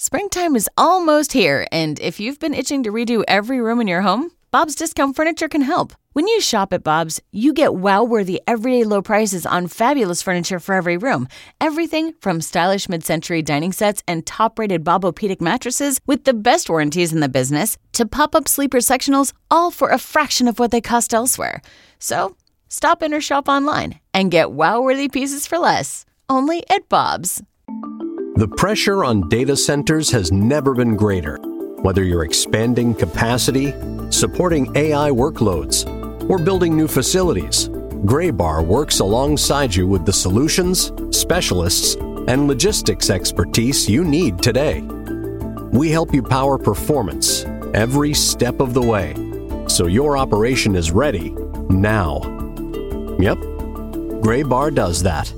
Springtime is almost here, and if you've been itching to redo every room in your home, Bob's Discount Furniture can help. When you shop at Bob's, you get wow-worthy everyday low prices on fabulous furniture for every room. Everything from stylish mid-century dining sets and top-rated Bobopedic mattresses with the best warranties in the business to pop-up sleeper sectionals, all for a fraction of what they cost elsewhere. So, stop in or shop online and get wow-worthy pieces for less. Only at Bob's. The pressure on data centers has never been greater. Whether you're expanding capacity, supporting AI workloads, or building new facilities, Graybar works alongside you with the solutions, specialists, and logistics expertise you need today. We help you power performance every step of the way, so your operation is ready now. Yep, Graybar does that.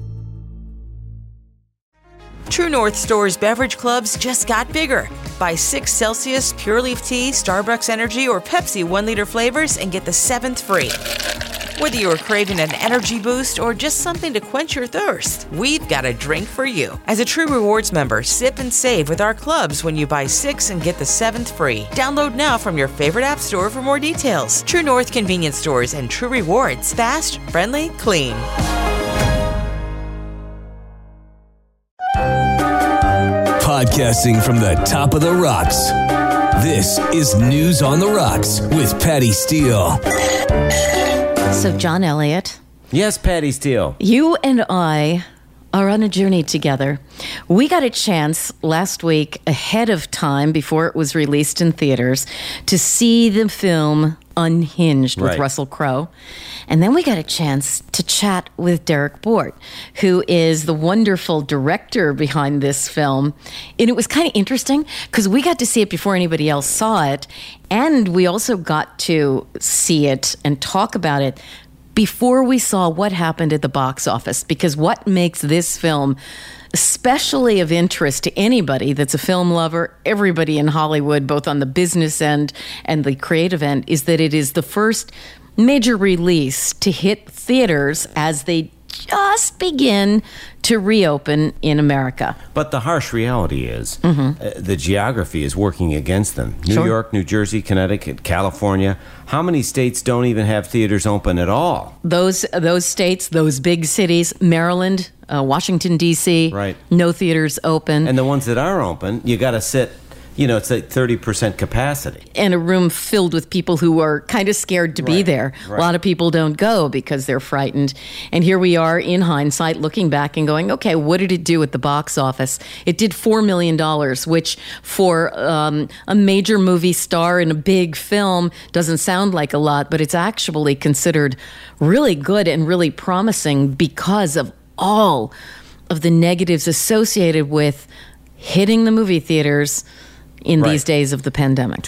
True North Store's beverage clubs just got bigger. Buy 6 Celsius Pure Leaf Tea, Starbucks Energy, or Pepsi 1-liter flavors and get the 7th free. Whether you are craving an energy boost or just something to quench your thirst, we've got a drink for you. As a True Rewards member, sip and save with our clubs when you buy 6 and get the 7th free. Download now from your favorite app store for more details. True North Convenience Stores and True Rewards. Fast, friendly, clean. Podcasting from the top of the rocks. This is News on the Rocks with Patty Steele. So, John Elliott. Yes, Patty Steele. You and I are on a journey together. We got a chance last week, ahead of time, before it was released in theaters, to see the film Unhinged with Russell Crowe. And then we got a chance to chat with Derek Bort, who is the wonderful director behind this film. And it was kind of interesting because we got to see it before anybody else saw it. And we also got to see it and talk about it before we saw what happened at the box office. Because what makes this film especially of interest to anybody that's a film lover, everybody in Hollywood, both on the business end and the creative end, is that it is the first major release to hit theaters as they just begin to reopen in America. But the harsh reality is the geography is working against them. New York, New Jersey, Connecticut, California. How many states don't even have theaters open at all? Those states, those big cities, Maryland, Washington, D.C., no theaters open. And the ones that are open, you got to sit, it's like 30% capacity. And a room filled with people who are kind of scared to be there. A lot of people don't go because they're frightened. And here we are in hindsight looking back and going, okay, what did it do at the box office? It did $4 million, which for a major movie star in a big film doesn't sound like a lot, but it's actually considered really good and really promising because of all of the negatives associated with hitting the movie theaters in these days of the pandemic.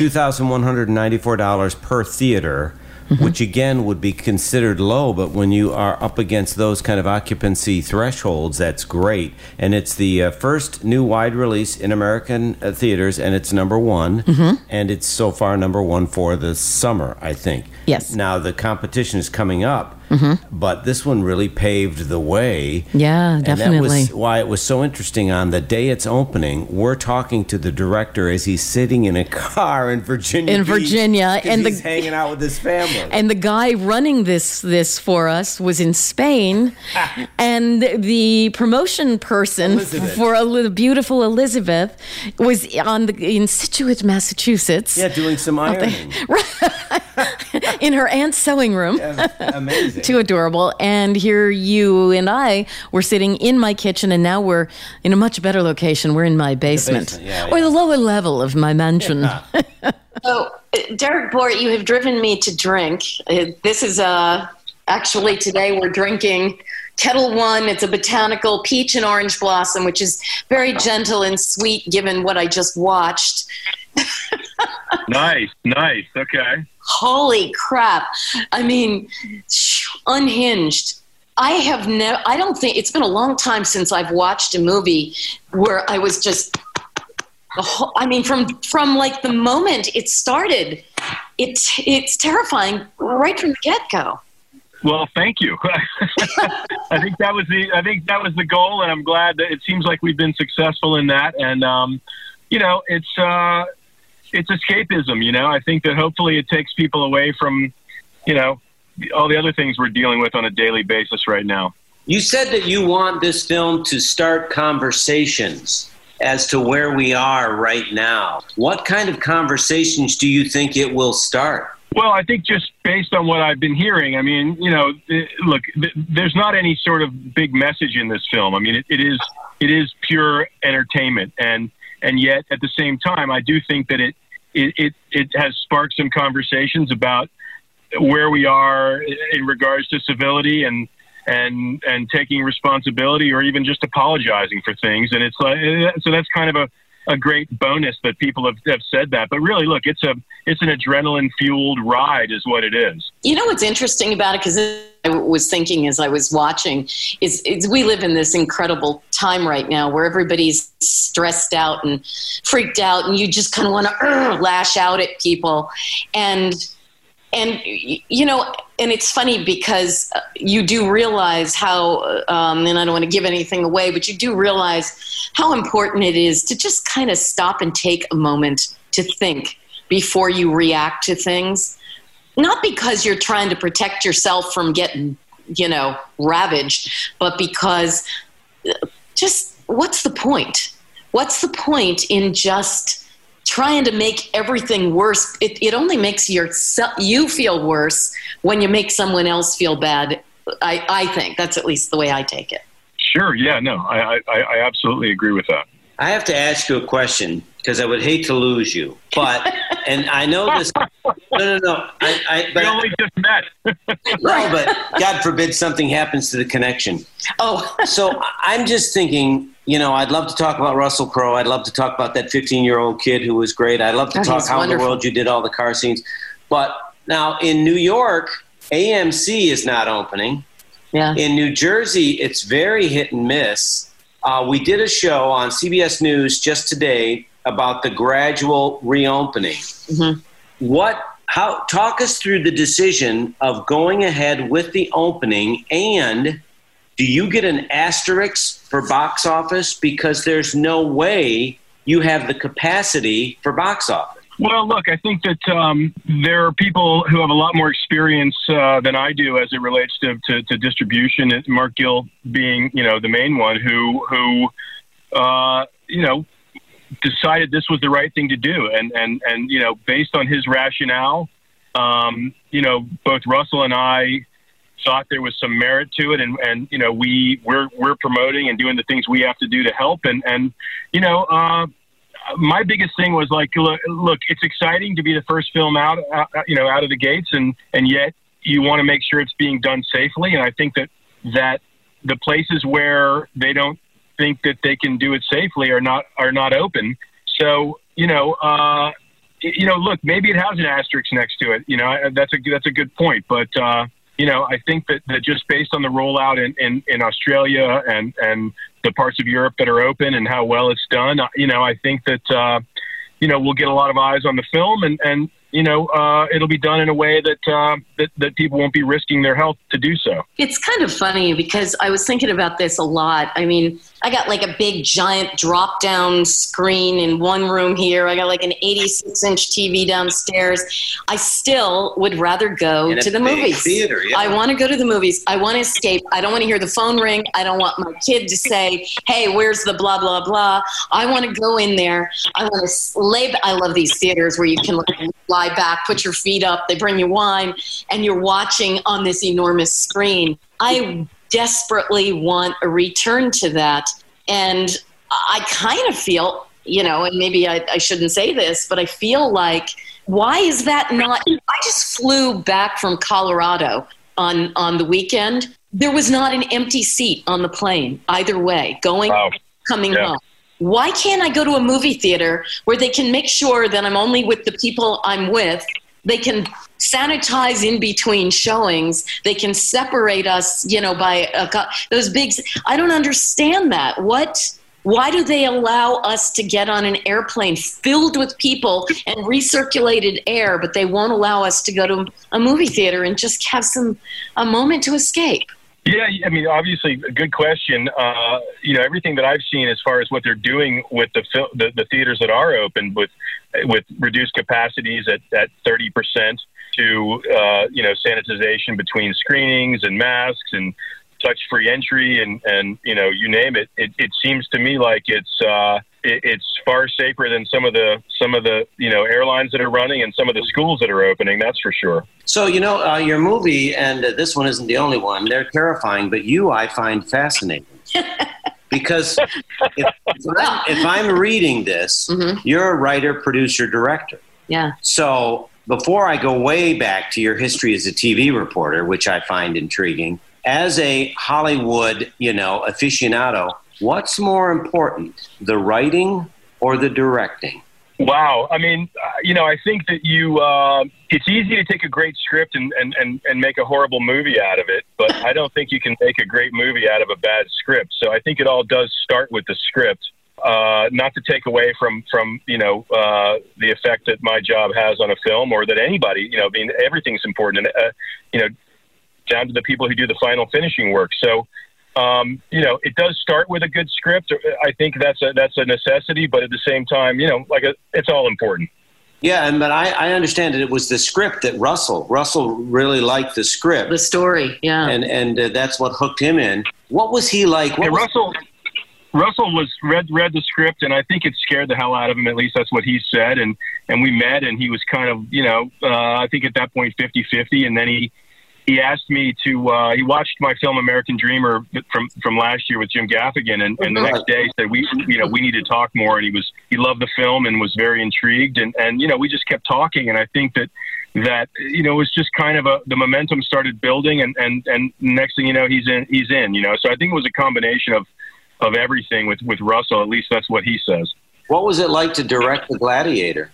$2,194 per theater, which again would be considered low, but when you are up against those kind of occupancy thresholds, that's great. And it's the first new wide release in American theaters, and it's number 1. And it's so far number 1 for the summer, I think. Yes. Now the competition is coming up. But this one really paved the way. Yeah, definitely. And that was why it was so interesting. On the day it's opening, we're talking to the director as he's sitting in a car in Virginia Beach, and he's hanging out with his family. And the guy running this for us was in Spain, and the promotion person for the beautiful Elizabeth was in Scituate, Massachusetts. Yeah, doing some ironing. In her aunt's sewing room. Yeah, amazing. Too adorable. And here you and I were sitting in my kitchen, and now we're in a much better location. We're in my basement. Or the lower level of my mansion. So, Derek Bort, you have driven me to drink. This is actually today we're drinking Kettle One. It's a botanical peach and orange blossom, which is very gentle and sweet given what I just watched. Nice. Okay. Holy crap. I mean, Unhinged. I don't think, it's been a long time since I've watched a movie where I was just, from like the moment it started, it's terrifying right from the get-go. Well, thank you. I think that was the goal, and I'm glad that it seems like we've been successful in that. And it's escapism. I think that hopefully it takes people away from, all the other things we're dealing with on a daily basis right now. You said that you want this film to start conversations as to where we are right now. What kind of conversations do you think it will start? Well, I think just based on what I've been hearing, I mean, look, there's not any sort of big message in this film. I mean, it is pure entertainment, and yet at the same time, I do think that it has sparked some conversations about where we are in regards to civility and taking responsibility, or even just apologizing for things. And it's like, so that's kind of a great bonus that people have said that. But really, look, it's an adrenaline fueled ride is what it is. What's interesting about it, because I was thinking as I was watching, is we live in this incredible time right now where everybody's stressed out and freaked out, and you just kind of want to lash out at people. And it's funny because you do realize how, and I don't want to give anything away, but you do realize how important it is to just kind of stop and take a moment to think before you react to things. Not because you're trying to protect yourself from getting, ravaged, but because just what's the point? What's the point in just trying to make everything worse? It only makes you feel worse when you make someone else feel bad. I think that's at least the way I take it. Sure. Yeah, no, I absolutely agree with that. I have to ask you a question because I would hate to lose you, but, and I know this, no. We only just met. No, but God forbid something happens to the connection. Oh. So I'm just thinking, I'd love to talk about Russell Crowe. I'd love to talk about that 15-year-old kid who was great. I'd love to talk how in the world you did all the car scenes. But now in New York, AMC is not opening. Yeah. In New Jersey, it's very hit and miss. We did a show on CBS News just today about the gradual reopening. Mm-hmm. Talk us through the decision of going ahead with the opening, and do you get an asterisk for box office because there's no way you have the capacity for box office? Well, look, I think that there are people who have a lot more experience than I do as it relates to distribution. Mark Gill being, the main one who decided this was the right thing to do, and based on his rationale, both Russell and I thought there was some merit to it, and we're promoting and doing the things we have to do to help, and my biggest thing was like, look, it's exciting to be the first film out of the gates, and yet you want to make sure it's being done safely. And I think that the places where they don't think that they can do it safely are not open. So, look, maybe it has an asterisk next to it. That's a good point. But, I think that just based on the rollout in Australia and the parts of Europe that are open and how well it's done, I think that, we'll get a lot of eyes on the film, and it'll be done in a way that people won't be risking their health to do so. It's kind of funny because I was thinking about this a lot. I mean, I got like a big giant drop down screen in one room here. I got like an 86-inch TV downstairs. I still would rather go to the movies. Theater, yeah. I want to go to the movies. I want to escape. I don't want to hear the phone ring. I don't want my kid to say, hey, where's the blah, blah, blah. I want to go in there. I want to lay. I love these theaters where you can lie back, put your feet up, they bring you wine, and you're watching on this enormous screen. I desperately want a return to that. And I kind of feel, and maybe I shouldn't say this, but I feel like, why is that not? I just flew back from Colorado on the weekend. There was not an empty seat on the plane, either way, coming home. Why can't I go to a movie theater where they can make sure that I'm only with the people I'm with? They can sanitize in between showings. They can separate us, by those big. I don't understand that. Why do they allow us to get on an airplane filled with people and recirculated air, but they won't allow us to go to a movie theater and just have a moment to escape? Yeah, I mean, obviously, a good question. Everything that I've seen as far as what they're doing with the theaters that are open with reduced capacities at 30% to sanitization between screenings and masks and touch-free entry and you name it. It seems to me like it's far safer than some of the airlines that are running and some of the schools that are opening. That's for sure. So, your movie, and this one isn't the only one, they're terrifying, but I find fascinating. Because if I'm reading this, you're a writer, producer, director. Yeah. So before I go way back to your history as a TV reporter, which I find intriguing, as a Hollywood, aficionado, what's more important, the writing or the directing? Wow. I mean, I think that it's easy to take a great script and make a horrible movie out of it, but I don't think you can make a great movie out of a bad script. So I think it all does start with the script, not to take away from the effect that my job has on a film or that anybody, everything's important. And, down to the people who do the final finishing work. So, it does start with a good script. I think that's a necessity, but at the same time, it's all important. Yeah, but I understand that it was the script that Russell really liked the script. The story, yeah. And that's what hooked him in. What was he like? Russell read the script, and I think it scared the hell out of him. At least that's what he said. And we met, and he was kind of, I think at that point 50-50, and then he asked me to, he watched my film American Dreamer from last year with Jim Gaffigan. And the next day he said, we need to talk more. And he loved the film and was very intrigued. And we just kept talking. And I think that, it was just kind of the momentum started building and next thing you know, he's in, so I think it was a combination of everything with Russell. At least that's what he says. What was it like to direct The Gladiator?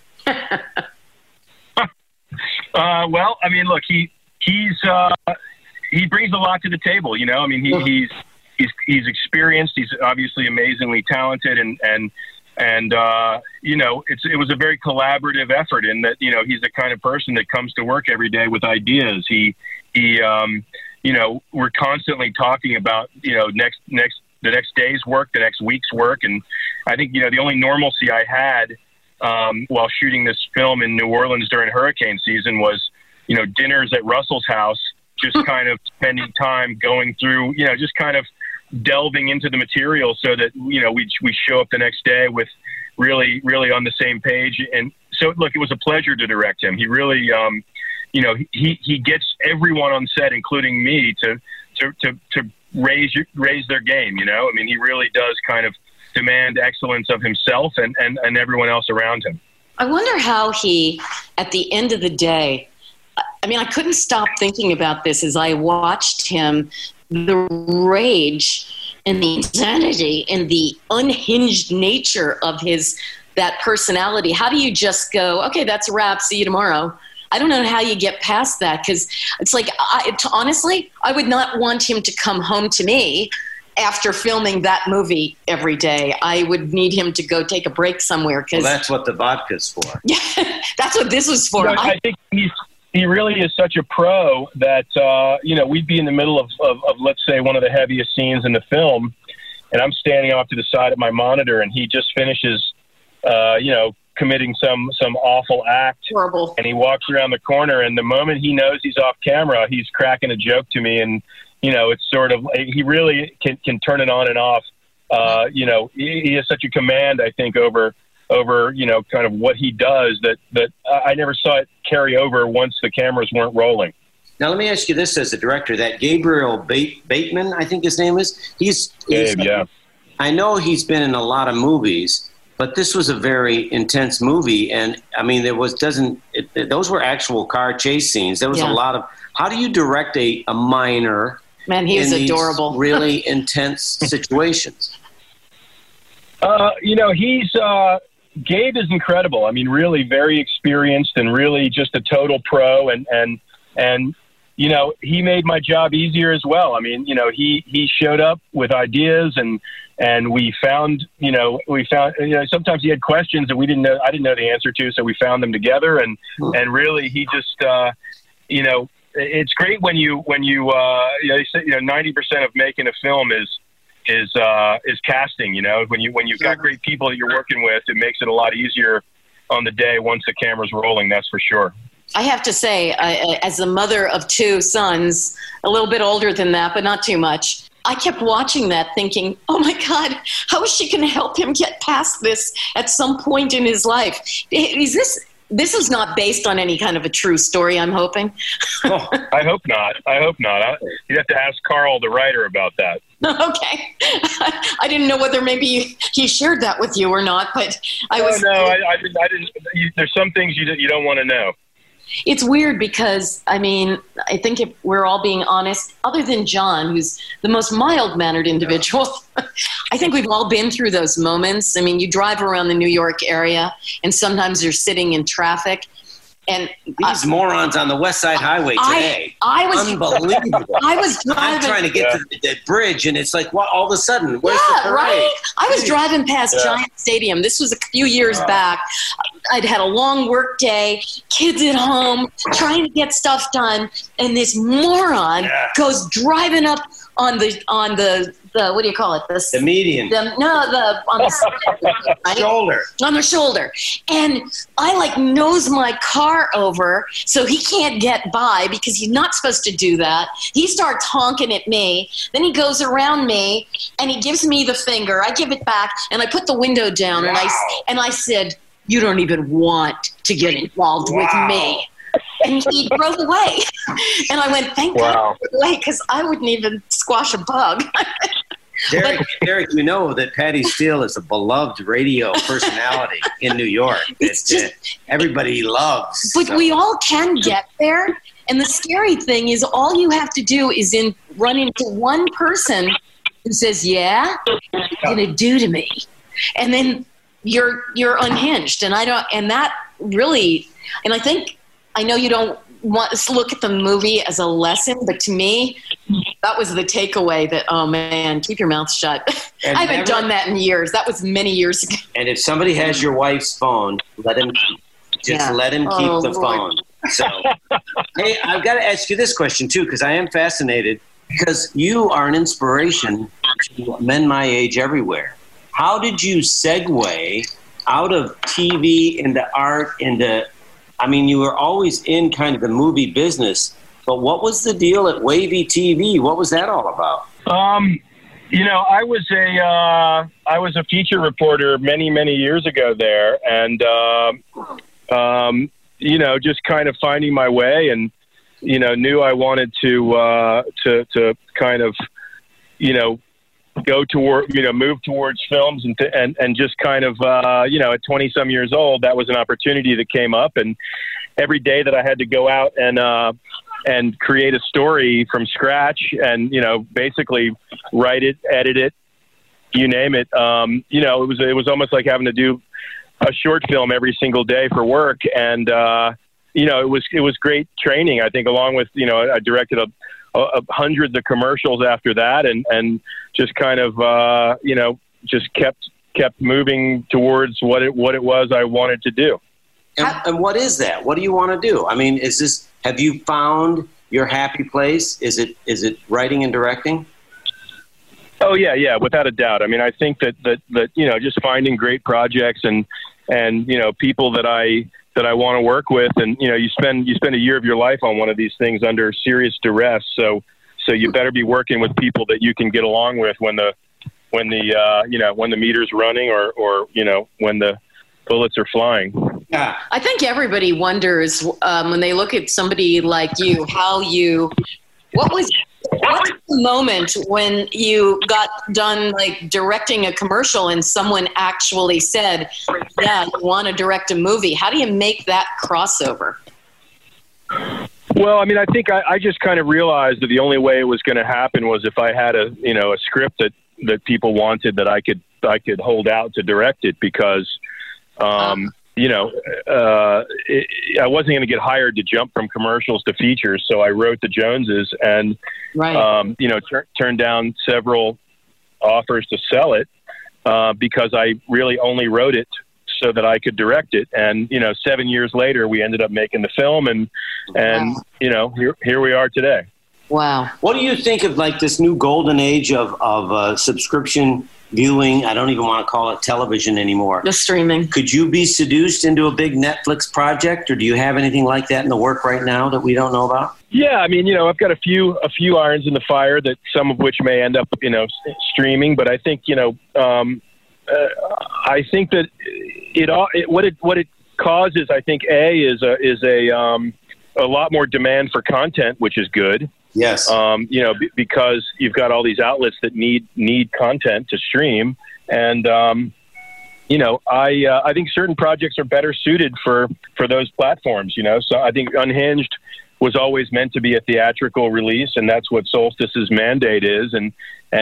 Well, I mean, look, he brings a lot to the table, I mean, he's experienced. He's obviously amazingly talented, and it was a very collaborative effort in that, he's the kind of person that comes to work every day with ideas. We're constantly talking about, the next day's work, the next week's work. And I think, the only normalcy I had, while shooting this film in New Orleans during hurricane season was, dinners at Russell's house, just kind of spending time going through, just kind of delving into the material so that, we show up the next day with really, really on the same page. And so, look, it was a pleasure to direct him. He really, he gets everyone on set, including me, to raise their game, I mean, he really does kind of demand excellence of himself and everyone else around him. I wonder how he, at the end of the day, I mean, I couldn't stop thinking about this as I watched him, the rage and the insanity and the unhinged nature of that personality. How do you just go, okay, that's a wrap, see you tomorrow? I don't know how you get past that, because it's like, honestly, I would not want him to come home to me after filming that movie every day. I would need him to go take a break somewhere. Well, that's what the vodka's for. Yeah, that's what this was for. I think he really is such a pro that, we'd be in the middle of, let's say, one of the heaviest scenes in the film, and I'm standing off to the side of my monitor, and he just finishes, committing some awful act. Horrible. And he walks around the corner, and the moment he knows he's off camera, he's cracking a joke to me, and, it's sort of, he really can turn it on and off. He has such a command, I think, over kind of what he does that I never saw it carry over once the cameras weren't rolling. Now, let me ask you this as a director, that Gabriel Bateman, I think his name is, he's yeah. I know he's been in a lot of movies, but this was a very intense movie. And I mean, those were actual car chase scenes. There was a lot of, how do you direct a minor Man, he is adorable. Really intense situations? Gabe is incredible. I mean, really very experienced and really just a total pro. And he made my job easier as well. I mean, he showed up with ideas and we found, sometimes he had questions that I didn't know the answer to. So we found them together and really he just, it's great when you they say 90% of making a film is casting. When you've got great people that you're working with, it makes it a lot easier on the day once the camera's rolling. That's for sure. I have to say, as the mother of two sons, a little bit older than that, but not too much, I kept watching that thinking, oh my God, how is she going to help him get past this at some point in his life? This is not based on any kind of a true story, I'm hoping. Oh, I hope not. You'd have to ask Carl, the writer, about that. Okay. I didn't know whether maybe he shared that with you or not, but I didn't. There's some things you don't want to know. It's weird because, I think if we're all being honest, other than John, who's the most mild-mannered individual, I think we've all been through those moments. You drive around the New York area, and sometimes you're sitting in traffic. And these morons on the West Side Highway today, unbelievable. I was driving. I'm trying to get to the bridge, and it's like, what? All of a sudden, where's the parade? Right? I was driving past Giant Stadium. This was a few years back. I'd had a long work day, kids at home, trying to get stuff done, and this moron goes driving up on the what do you call it? The median. On the right? Shoulder. On the shoulder. And I nose my car over so he can't get by because he's not supposed to do that. He starts honking at me. Then he goes around me and he gives me the finger. I give it back and I put the window down and I said, "You don't even want to get involved with me." And he drove away. And I went, thank God he drove away, because I wouldn't even squash a bug. Derek, you know that Patty Steele is a beloved radio personality in New York that everybody loves. But we all can get there. And the scary thing is all you have to do is run into one person who says, yeah, what are you going to do to me? And then you're unhinged. And that really, and I know you don't want to look at the movie as a lesson, but to me, that was the takeaway that, oh man, keep your mouth shut. I haven't done that in years. That was many years ago. And if somebody has your wife's phone, let him keep the phone. So, hey, I've got to ask you this question too, because I am fascinated, because you are an inspiration to men my age everywhere. How did you segue out of TV into art, you were always in kind of the movie business, but what was the deal at Wavy TV? What was that all about? I was a feature reporter many, many years ago there, and just kind of finding my way, and knew I wanted to kind of go toward, move towards films and just kind of, at 20 some years old, that was an opportunity that came up. And every day that I had to go out and create a story from scratch and, basically write it, edit it, you name it. It was almost like having to do a short film every single day for work. And, it was great training. I think along with, I directed hundreds of commercials after that, and just kind of just kept moving towards what it was I wanted to do. And what is that? What do you want to do? Have you found your happy place? Is it writing and directing? Oh yeah, without a doubt. I think that just finding great projects and people that I want to work with, and you spend a year of your life on one of these things under serious duress. So you better be working with people that you can get along with when the meter's running or when the bullets are flying. Yeah. I think everybody wonders when they look at somebody like you, what was the moment when you got done directing a commercial and someone actually said, yeah, you want to direct a movie? How do you make that crossover? Well, I think I just kind of realized that the only way it was going to happen was if I had a script that people wanted, that I could hold out to direct it, because I wasn't going to get hired to jump from commercials to features. So I wrote the Joneses and, turned down several offers to sell it because I really only wrote it so that I could direct it. And, 7 years later, we ended up making the film, and And, here we are today. Wow. What do you think of like this new golden age of subscription viewing? I don't even want to call it television anymore. The streaming. Could you be seduced into a big Netflix project, or do you have anything like that in the work right now that we don't know about? Yeah, I mean, I've got a few irons in the fire, that some of which may end up, streaming. But I think, I think that what it causes, I think, is a lot more demand for content, which is good. Yes. Because you've got all these outlets that need content to stream. And, I think certain projects are better suited for those platforms, So I think Unhinged was always meant to be a theatrical release, and that's what Solstice's mandate is. And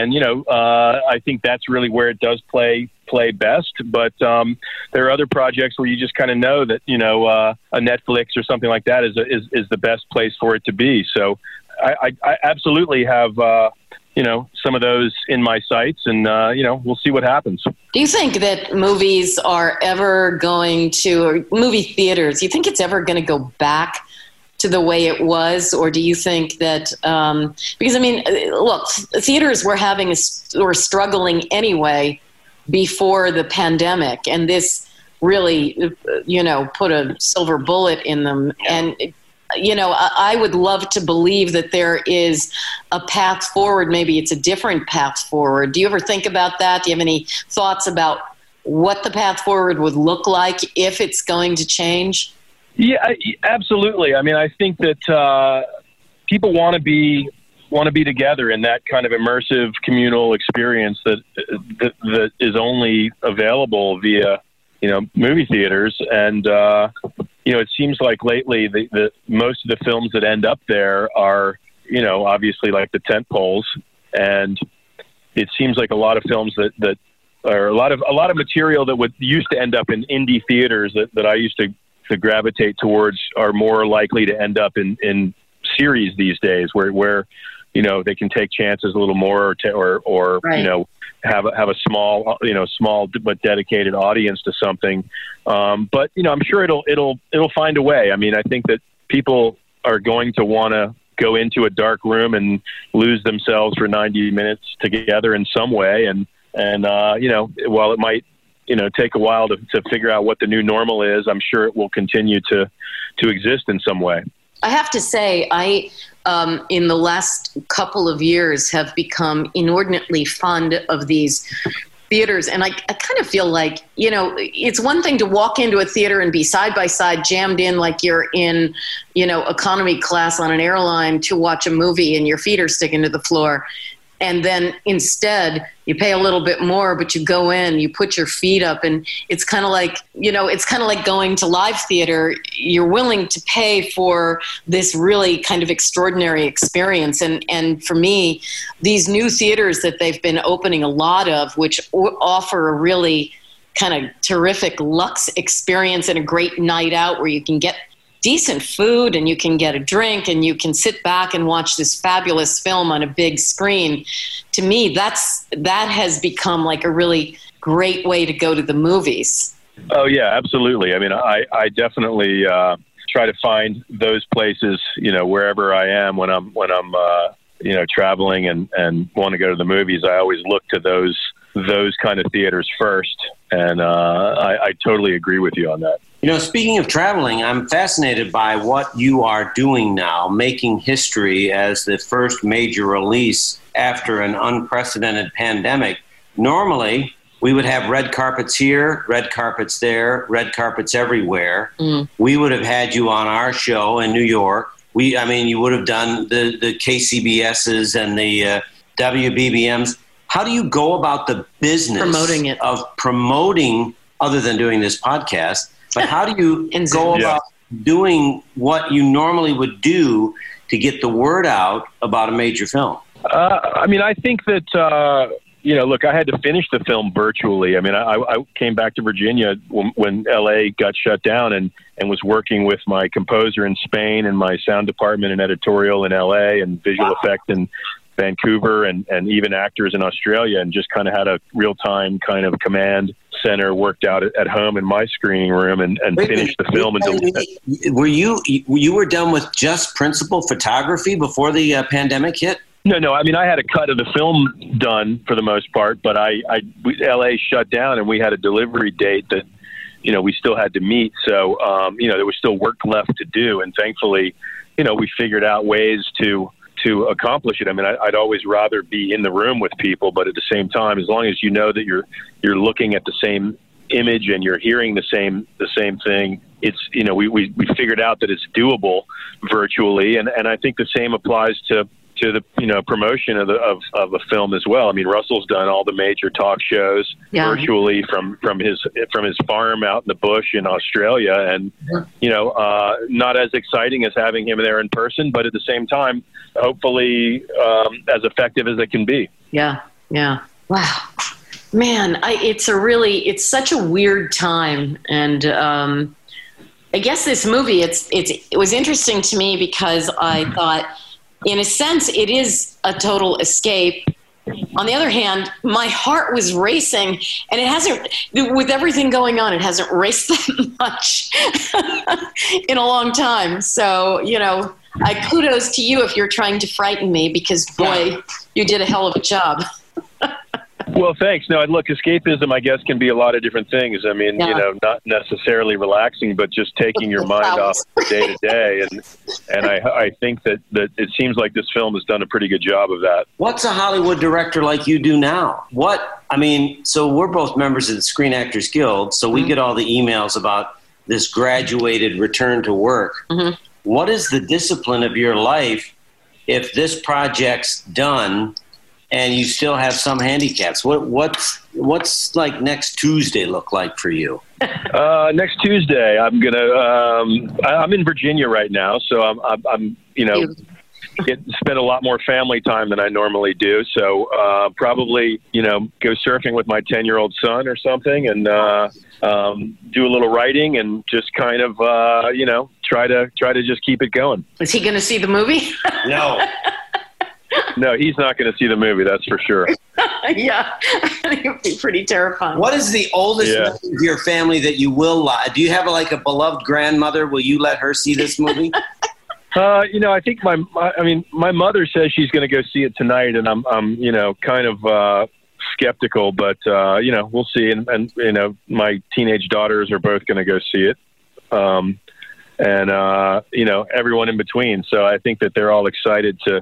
I think that's really where it does play best. But there are other projects where you just kind of know that, a Netflix or something like that is the best place for it to be. So I absolutely have, some of those in my sights, and, we'll see what happens. Do you think that movies are ever going to, or movie theaters, do you think it's ever going to go back to the way it was? Or do you think that, because I mean, look, theaters were struggling anyway before the pandemic, and this really, put a silver bullet in them. And, I would love to believe that there is a path forward. Maybe it's a different path forward. Do you ever think about that? Do you have any thoughts about what the path forward would look like if it's going to change? Yeah, absolutely. I mean, I think that people want to be together in that kind of immersive communal experience that is only available via, movie theaters. And, it seems like lately the most of the films that end up there are, obviously like the tent poles. And it seems like a lot of films that are a lot of material that used to end up in indie theaters that I used to gravitate towards are more likely to end up in series these days, where they can take chances a little more, or right. Have a small but dedicated audience to something. But I'm sure it'll find a way. I mean, I think that people are going to want to go into a dark room and lose themselves for 90 minutes together in some way, and while it might take a while to figure out what the new normal is, I'm sure it will continue to exist in some way. I have to say, I, in the last couple of years, have become inordinately fond of these theaters. And I kind of feel like, it's one thing to walk into a theater and be side by side jammed in like you're in, economy class on an airline to watch a movie and your feet are sticking to the floor. And then instead you pay a little bit more, but you go in, you put your feet up, and it's kind of like, going to live theater. You're willing to pay for this really kind of extraordinary experience. And for me, these new theaters that they've been opening a lot of, which offer a really kind of terrific luxe experience and a great night out where you can get decent food and you can get a drink and you can sit back and watch this fabulous film on a big screen. To me, that has become like a really great way to go to the movies. Oh yeah, absolutely. I mean, I definitely try to find those places, wherever I am when I'm traveling and want to go to the movies. I always look to those kind of theaters first. And I totally agree with you on that. Speaking of traveling, I'm fascinated by what you are doing now, making history as the first major release after an unprecedented pandemic. Normally, we would have red carpets here, red carpets there, red carpets everywhere. Mm. We would have had you on our show in New York. You would have done the KCBSs and the WBBMs. How do you go about the business of promoting, other than doing this podcast? But how do you go about doing what you normally would do to get the word out about a major film? I think that, look, I had to finish the film virtually. I mean, I came back to Virginia when LA got shut down and was working with my composer in Spain and my sound department and editorial in LA and visual effect and Vancouver and even actors in Australia, and just kind of had a real-time kind of command center worked out at home in my screening room and finished the film. Were you were done with just principal photography before the pandemic hit? No. I mean, I had a cut of the film done for the most part, but LA shut down and we had a delivery date that, we still had to meet. So, there was still work left to do. And thankfully, we figured out ways to accomplish it. I mean, I'd always rather be in the room with people, but at the same time, as long as you know that you're looking at the same image and you're hearing the same thing, it's, we figured out that it's doable virtually. And I think the same applies to the promotion of a film as well. I mean, Russell's done all the major talk shows virtually from his farm out in the bush in Australia, and not as exciting as having him there in person, but at the same time, hopefully as effective as it can be. Yeah. Wow, man, it's such a weird time, and I guess this movie it was interesting to me because I thought, in a sense, it is a total escape. On the other hand, my heart was racing, and it hasn't, with everything going on, it hasn't raced that much in a long time. So, I kudos to you if you're trying to frighten me, because, boy, you did a hell of a job. Well, thanks. No, look, escapism, I guess, can be a lot of different things. I mean, not necessarily relaxing, but just taking your mind off the day to day. And I think that it seems like this film has done a pretty good job of that. What's a Hollywood director like you do now? So we're both members of the Screen Actors Guild, so we get all the emails about this graduated return to work. Mm-hmm. What is the discipline of your life if this project's done and you still have some handicaps? What's like next Tuesday look like for you? Next Tuesday, I'm in Virginia right now, so I'm spend a lot more family time than I normally do. So probably go surfing with my 10-year-old son or something, and do a little writing and just kind of try to just keep it going. Is he going to see the movie? No. No, he's not going to see the movie, that's for sure. Yeah, I think it would be pretty terrifying. What is the oldest member of your family that you will do you have a beloved grandmother? Will you let her see this movie? I think my mother says she's going to go see it tonight, and I'm kind of skeptical, but we'll see. And my teenage daughters are both going to go see it. And everyone in between. So I think that they're all excited to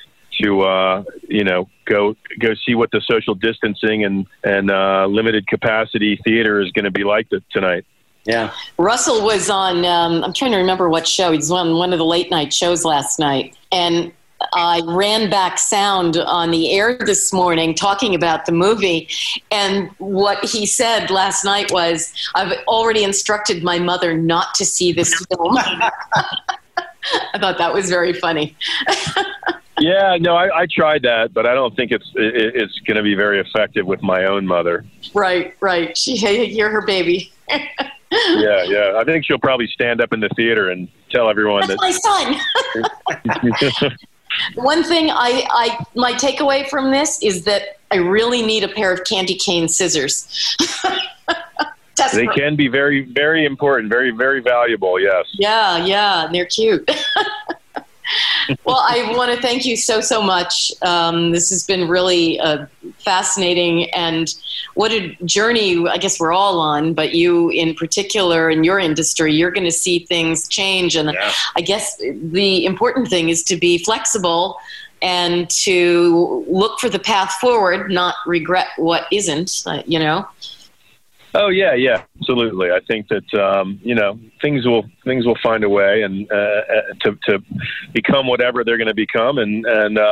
go see what the social distancing and limited capacity theater is going to be like tonight. Yeah. Russell was on, I'm trying to remember what show. He was on one of the late night shows last night. And I ran back sound on the air this morning talking about the movie. And what he said last night was, I've already instructed my mother not to see this film. I thought that was very funny. Yeah, no, I tried that, but I don't think it's going to be very effective with my own mother. Right. You're her baby. Yeah. I think she'll probably stand up in the theater and tell everyone That's my son. One thing my takeaway from this is that I really need a pair of candy cane scissors. They can be very, very important, very, very valuable, yes. Yeah, they're cute. Well, I want to thank you so much. This has been really fascinating, and what a journey I guess we're all on, but you in particular in your industry, you're going to see things change. And I guess the important thing is to be flexible and to look for the path forward, not regret what isn't, Oh yeah, absolutely. I think that things will find a way and to become whatever they're going to become, and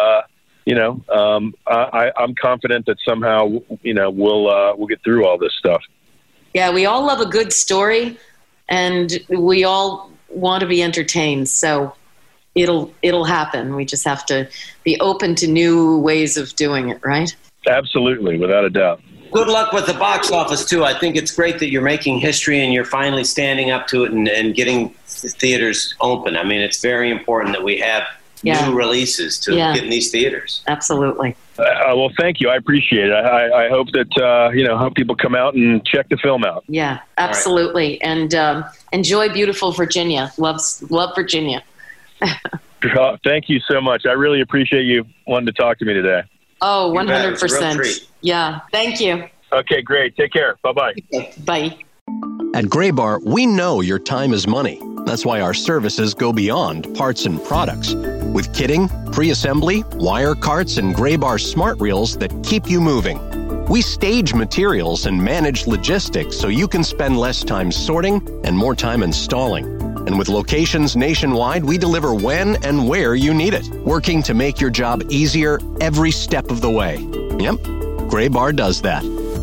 I'm confident that somehow we'll get through all this stuff. Yeah, we all love a good story, and we all want to be entertained. So it'll happen. We just have to be open to new ways of doing it, right? Absolutely, without a doubt. Good luck with the box office, too. I think it's great that you're making history and you're finally standing up to it and getting theaters open. I mean, it's very important that we have new releases to get in these theaters. Absolutely. Well, thank you. I appreciate it. I hope that, hope people come out and check the film out. Yeah, absolutely. Right. And enjoy beautiful Virginia. Love Virginia. Thank you so much. I really appreciate you wanting to talk to me today. Oh, 100%. Yeah. Thank you. Okay, great. Take care. Bye-bye. Bye. At Graybar, we know your time is money. That's why our services go beyond parts and products. With kitting, pre-assembly, wire carts, and Graybar smart reels that keep you moving. We stage materials and manage logistics so you can spend less time sorting and more time installing. And with locations nationwide, we deliver when and where you need it, working to make your job easier every step of the way. Yep, Graybar does that.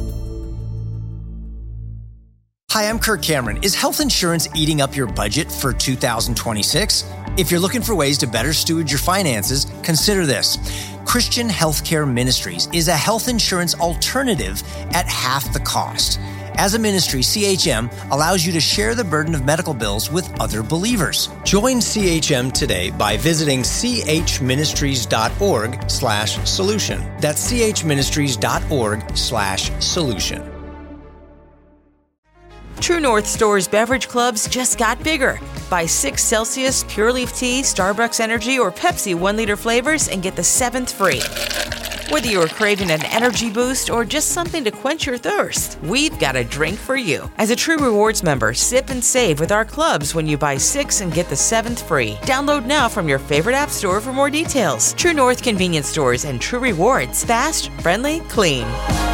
Hi, I'm Kirk Cameron. Is health insurance eating up your budget for 2026? If you're looking for ways to better steward your finances, consider this. Christian Healthcare Ministries is a health insurance alternative at half the cost. As a ministry, CHM allows you to share the burden of medical bills with other believers. Join CHM today by visiting chministries.org/solution. That's chministries.org/solution. True North Store's beverage clubs just got bigger. Buy 6 Celsius Pure Leaf Tea, Starbucks Energy, or Pepsi 1-liter flavors and get the 7th free. Whether you're craving an energy boost or just something to quench your thirst, we've got a drink for you. As a True Rewards member, sip and save with our clubs when you buy 6 and get the 7th free. Download now from your favorite app store for more details. True North Convenience Stores and True Rewards. Fast, friendly, clean.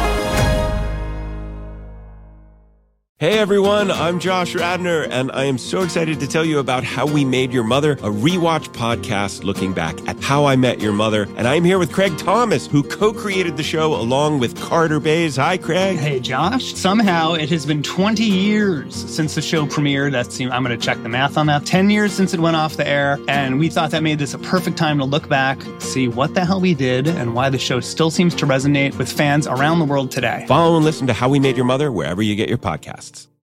Hey everyone, I'm Josh Radnor, and I am so excited to tell you about How We Made Your Mother, a rewatch podcast looking back at How I Met Your Mother. And I'm here with Craig Thomas, who co-created the show along with Carter Bays. Hi, Craig. Hey, Josh. Somehow it has been 20 years since the show premiered. I'm going to check the math on that. 10 years since it went off the air, and we thought that made this a perfect time to look back, see what the hell we did, and why the show still seems to resonate with fans around the world today. Follow and listen to How We Made Your Mother wherever you get your podcasts.